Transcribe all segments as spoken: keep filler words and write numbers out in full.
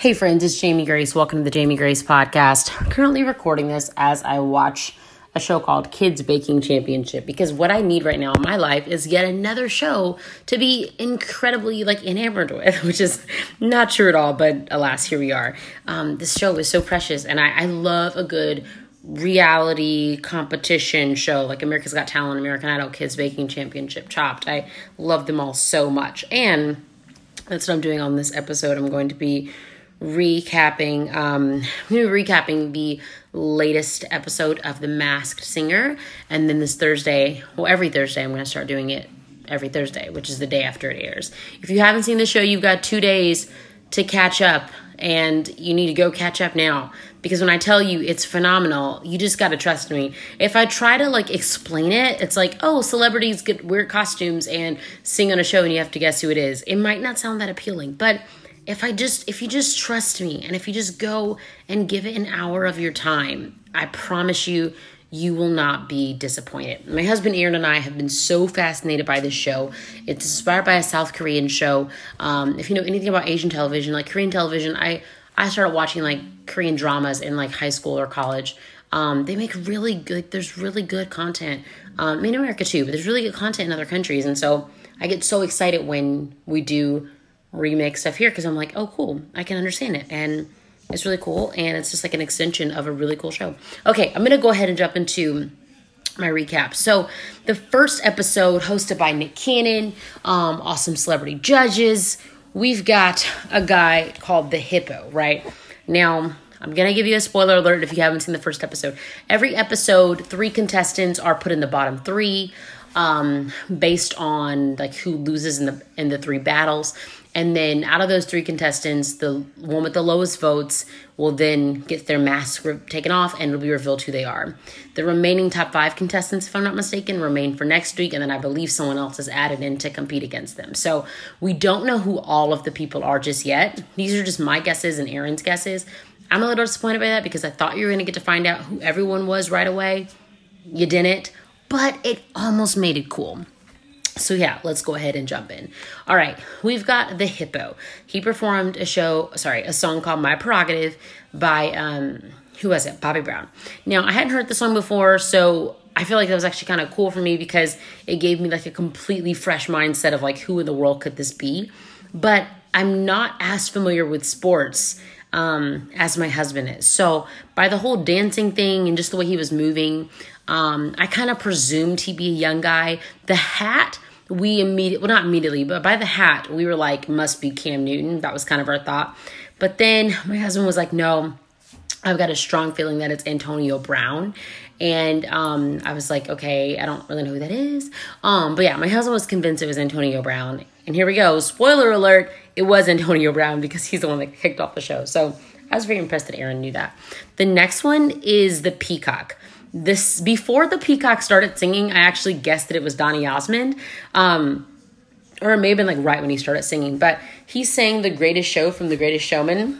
Hey friends, it's Jamie Grace. Welcome to the Jamie Grace podcast. I'm currently recording this as I watch a show called Kids Baking Championship, because what I need right now in my life is yet another show to be incredibly like enamored with, which is not true at all, but alas, here we are. Um, this show is so precious, and I, I love a good reality competition show like America's Got Talent, American Idol, Kids Baking Championship, Chopped. I love them all so much, and that's what I'm doing on this episode. I'm going to be recapping um I'm going to be recapping the latest episode of The Masked Singer, and then this Thursday, well every Thursday I'm going to start doing it every Thursday, which is the day after it airs. If you haven't seen the show, you've got two days to catch up, and you need to go catch up now, because when I tell you it's phenomenal, you just got to trust me. If I try to like explain it, it's like, oh, celebrities get weird costumes and sing on a show and you have to guess who it is. It might not sound that appealing, but If I just, if you just trust me, and if you just go and give it an hour of your time, I promise you, you will not be disappointed. My husband Aaron and I have been so fascinated by this show. It's inspired by a South Korean show. Um, if you know anything about Asian television, like Korean television, I, I started watching like Korean dramas in like high school or college. Um, they make really good, there's really good content. Um, in America too, but there's really good content in other countries. And so I get so excited when we do remake stuff here, because I'm like, oh cool, I can understand it, and it's really cool, and it's just like an extension of a really cool show. Okay, I'm gonna go ahead and jump into my recap. So the first episode, hosted by Nick Cannon, um, awesome celebrity judges. We've got a guy called the Hippo, right? Now, I'm gonna give you a spoiler alert if you haven't seen the first episode. Every episode, three contestants are put in the bottom three, um, based on like who loses in the in the three battles. And then out of those three contestants, the one with the lowest votes will then get their mask re- taken off, and it'll be revealed who they are. The remaining top five contestants, if I'm not mistaken, remain for next week. And then I believe someone else is added in to compete against them. So we don't know who all of the people are just yet. These are just my guesses and Aaron's guesses. I'm a little disappointed by that, because I thought you were going to get to find out who everyone was right away. You didn't, but it almost made it cool. So yeah, let's go ahead and jump in. All right, we've got the Hippo. He performed a show, sorry, a song called My Prerogative by, um, who was it? Bobby Brown. Now, I hadn't heard the song before, so I feel like that was actually kind of cool for me, because it gave me like a completely fresh mindset of like, who in the world could this be? But I'm not as familiar with sports um, as my husband is. So by the whole dancing thing and just the way he was moving, um, I kind of presumed he'd be a young guy. The hat, we immediately, well, not immediately, but by the hat, we were like, must be Cam Newton. That was kind of our thought. But then my husband was like, no, I've got a strong feeling that it's Antonio Brown. And um, I was like, okay, I don't really know who that is. Um, but yeah, my husband was convinced it was Antonio Brown. And here we go. Spoiler alert, it was Antonio Brown, because he's the one that kicked off the show. So I was very impressed that Aaron knew that. The next one is the Peacock. This before the Peacock started singing, I actually guessed that it was Donny Osmond. Um, or it may have been like right when he started singing. But he sang The Greatest Show from The Greatest Showman.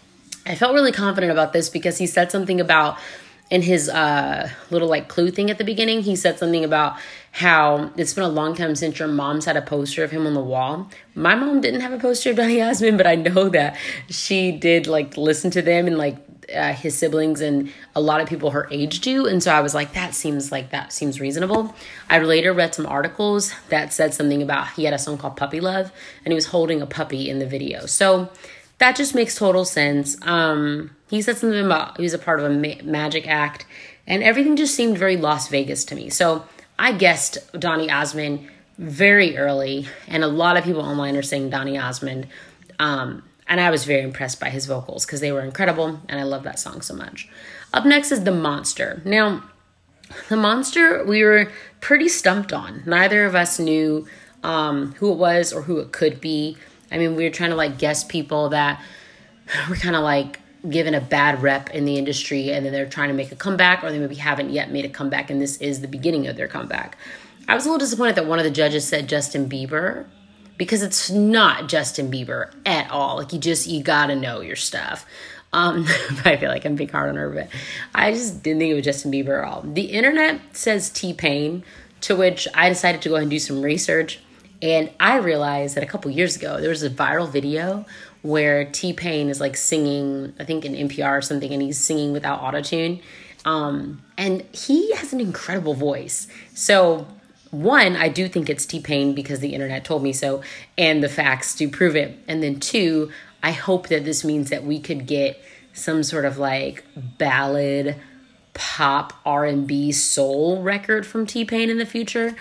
I felt really confident about this, because he said something about, in his uh, little like clue thing at the beginning, he said something about how it's been a long time since your mom's had a poster of him on the wall. My mom didn't have a poster of Donny Osmond, but I know that she did like listen to them, and like uh, his siblings and a lot of people her age do. And so I was like, that seems like that seems reasonable. I later read some articles that said something about he had a song called Puppy Love, and he was holding a puppy in the video. So that just makes total sense. Um, he said something about he was a part of a ma- magic act, and everything just seemed very Las Vegas to me. So I guessed Donny Osmond very early, and a lot of people online are saying Donny Osmond. Um, and I was very impressed by his vocals, because they were incredible, and I love that song so much. Up next is The Monster. Now, The Monster, we were pretty stumped on. Neither of us knew um, who it was or who it could be. I mean, we were trying to like guess people that were kind of like given a bad rep in the industry, and then they're trying to make a comeback, or they maybe haven't yet made a comeback, and this is the beginning of their comeback. I was a little disappointed that one of the judges said Justin Bieber, because it's not Justin Bieber at all. Like, you just, you gotta know your stuff. Um, I feel like I'm being hard on her, but I just didn't think it was Justin Bieber at all. The internet says T-Pain, to which I decided to go ahead and do some research. And I realized that a couple years ago, there was a viral video where T-Pain is like singing, I think in N P R or something, and he's singing without autotune. Um, and he has an incredible voice. So one, I do think it's T-Pain because the internet told me so, and the facts do prove it. And then two, I hope that this means that we could get some sort of like ballad, pop, R and B, soul record from T-Pain in the future,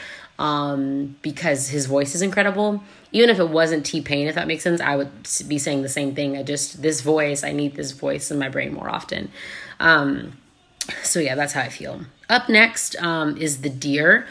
um, because his voice is incredible. Even if it wasn't T-Pain, if that makes sense, I would be saying the same thing. I just, this voice, I need this voice in my brain more often. Um, so yeah, that's how I feel. Up next um, is The Deer.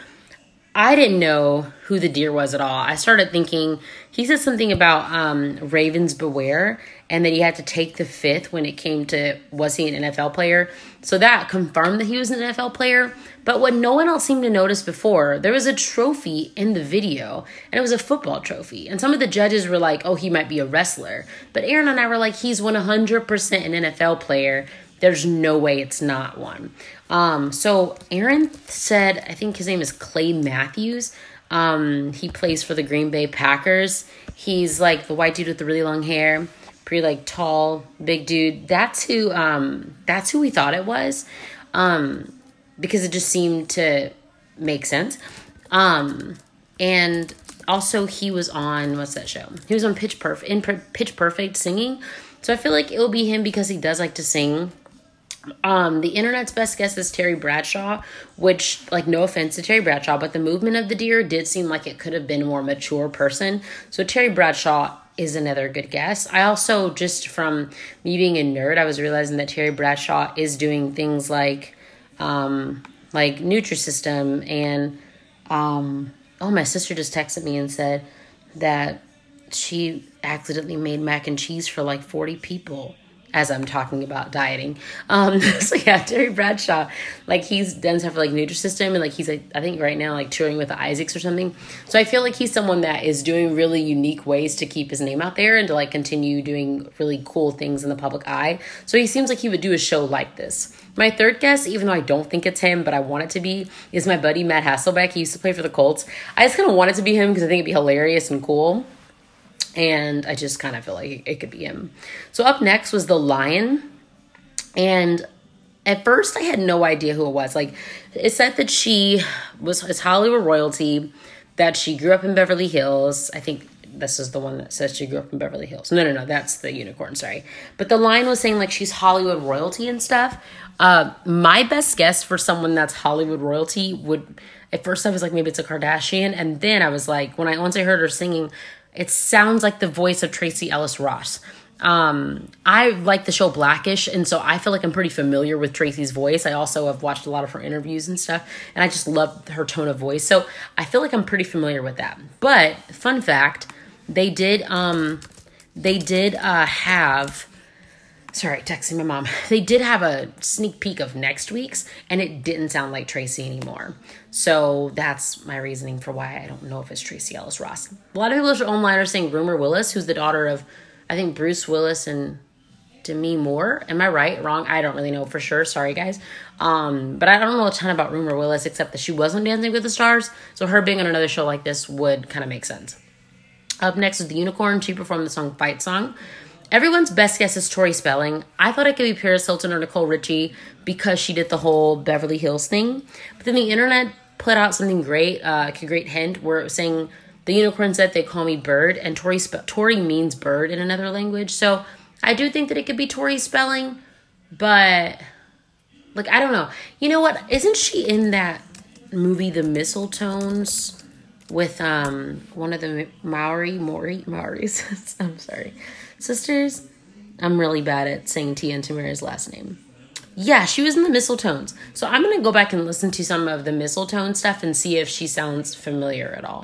I didn't know who The Deer was at all. I started thinking, he said something about um, Ravens Beware, and that he had to take the fifth when it came to, was he an N F L player? So that confirmed that he was an N F L player. But what no one else seemed to notice before, there was a trophy in the video, and it was a football trophy. And some of the judges were like, oh, he might be a wrestler. But Aaron and I were like, he's one hundred percent an N F L player. There's no way it's not one. Um, so Aaron said, I think his name is Clay Matthews. Um, he plays for the Green Bay Packers. He's like the white dude with the really long hair, pretty like tall, big dude. That's who, um, that's who we thought it was. Um, because it just seemed to make sense. Um, and also he was on, what's that show? He was on Pitch Perfect, in Pitch Perfect singing. So I feel like it will be him because he does like to sing. Um, the internet's best guess is Terry Bradshaw, which, like, no offense to Terry Bradshaw, but the movement of The Deer did seem like it could have been a more mature person. So Terry Bradshaw is another good guess. I also, just from me being a nerd, I was realizing that Terry Bradshaw is doing things like, um, like Nutrisystem and, um, oh, my sister just texted me and said that she accidentally made mac and cheese for like forty people as I'm talking about dieting. Um, so yeah, Terry Bradshaw, like he's done stuff for like Nutrisystem, and like he's like, I think right now like touring with the Isaacs or something. So I feel like he's someone that is doing really unique ways to keep his name out there and to like continue doing really cool things in the public eye. So he seems like he would do a show like this. My third guess, even though I don't think it's him, but I want it to be, is my buddy Matt Hasselbeck. He used to play for the Colts. I just kind of want it to be him because I think it'd be hilarious and cool. And I just kind of feel like it could be him. So up next was The Lion. And at first I had no idea who it was. Like, it said that she was is Hollywood royalty, that she grew up in Beverly Hills. I think this is the one that says she grew up in Beverly Hills. No, no, no, that's the unicorn, sorry. But The Lion was saying like she's Hollywood royalty and stuff. Uh, my best guess for someone that's Hollywood royalty would, at first I was like, maybe it's a Kardashian. And then I was like, when I once I heard her singing, it sounds like the voice of Tracee Ellis Ross. Um, I like the show Blackish, and so I feel like I'm pretty familiar with Tracy's voice. I also have watched a lot of her interviews and stuff, and I just love her tone of voice. So I feel like I'm pretty familiar with that. But fun fact, they did um, they did uh, have. Sorry, texting my mom. They did have a sneak peek of next week's, and it didn't sound like Tracee anymore. So that's my reasoning for why I don't know if it's Tracee Ellis Ross. A lot of people online are saying Rumor Willis, who's the daughter of, I think, Bruce Willis and Demi Moore. Am I right? Wrong? I don't really know for sure. Sorry, guys. Um, but I don't know a ton about Rumor Willis, except that she wasn't Dancing with the Stars. So her being on another show like this would kind of make sense. Up next is The Unicorn. She performed the song Fight Song. Everyone's best guess is Tori Spelling. I thought it could be Paris Hilton or Nicole Richie because she did the whole Beverly Hills thing. But then the internet put out something great, uh, like a great hint, where it was saying the unicorn said they call me Bird, and Tori Spe- Tori means bird in another language. So I do think that it could be Tori Spelling, but like I don't know. You know what? Isn't she in that movie The Mistletones with um one of the Maori Maury Maoris? I'm sorry. Sisters, I'm really bad at saying Tia and Tamara's last name. Yeah, she was in the Mistletones. So I'm going to go back and listen to some of the Mistletones stuff and see if she sounds familiar at all.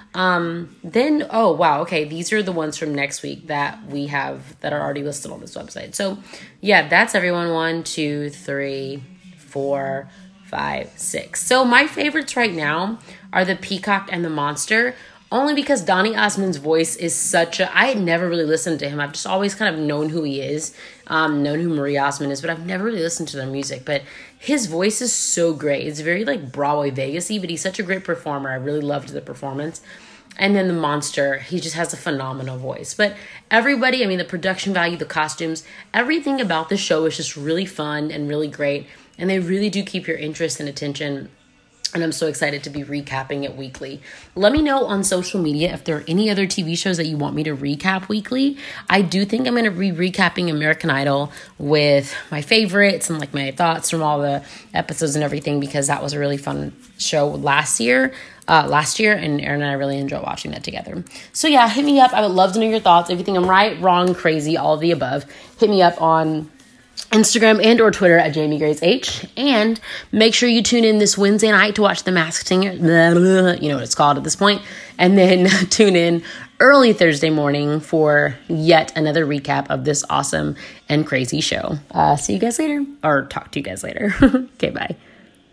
Um, then, oh, wow, okay, these are the ones from next week that we have that are already listed on this website. So, yeah, that's everyone. One, two, three, four, five, six. So my favorites right now are the Peacock and the Monster. Only because Donny Osmond's voice is such a... I had never really listened to him. I've just always kind of known who he is, um, known who Marie Osmond is, but I've never really listened to their music. But his voice is so great. It's very, like, Broadway Vegas-y, but he's such a great performer. I really loved the performance. And then the monster, he just has a phenomenal voice. But everybody, I mean, the production value, the costumes, everything about the show is just really fun and really great. And they really do keep your interest and attention. And I'm so excited to be recapping it weekly. Let me know on social media if there are any other T V shows that you want me to recap weekly. I do think I'm going to be recapping American Idol with my favorites and like my thoughts from all the episodes and everything, because that was a really fun show last year. Uh, last year, and Aaron and I really enjoy watching that together. So yeah, hit me up. I would love to know your thoughts. If you think I'm right, wrong, crazy, all of the above, hit me up on Instagram and or Twitter at Jamie Grace H. And make sure you tune in this Wednesday night to watch The Masked Singer. You know what it's called at this point. And then tune in early Thursday morning for yet another recap of this awesome and crazy show. Uh, see you guys later, or talk to you guys later. Okay, bye.